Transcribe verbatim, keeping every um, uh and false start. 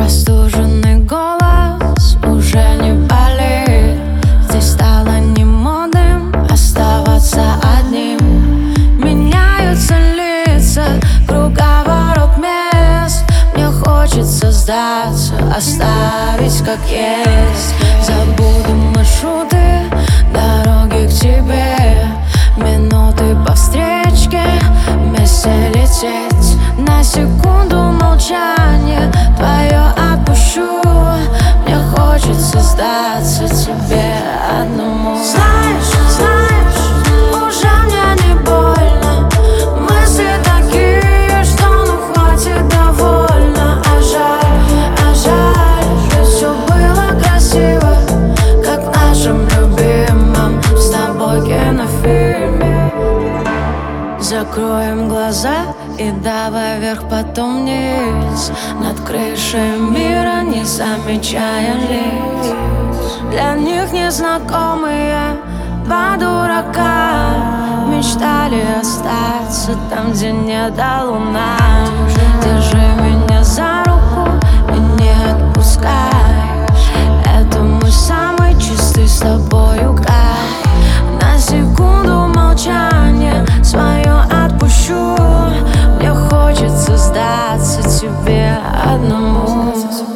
Простуженный голос уже не болит. Здесь стало не модным оставаться одним. Меняются лица, круговорот мест. Мне хочется сдаться, оставить как есть. Забуду маршруты, дороги к тебе, минуты по встречке, вместе лететь. На секунду молчание твое отпущу. Мне хочется сдаться тебе одному. Знаешь, знаешь, уже мне не больно. Мысли такие, что ну хватит довольно. А жаль, а жаль, что все было красиво, как в нашем любимом с тобой кинофильме. Закроем глаза и давай вверх, потом вниз, над крышей мира, не замечая лиц. Для них незнакомые два дурака мечтали остаться там, где не до луна. Держи меня за руку и не отпускай. Это мой самый чистый с тобою кайф. На секунду молчание свое отпущу. Мне хочется сдаться тебе одному.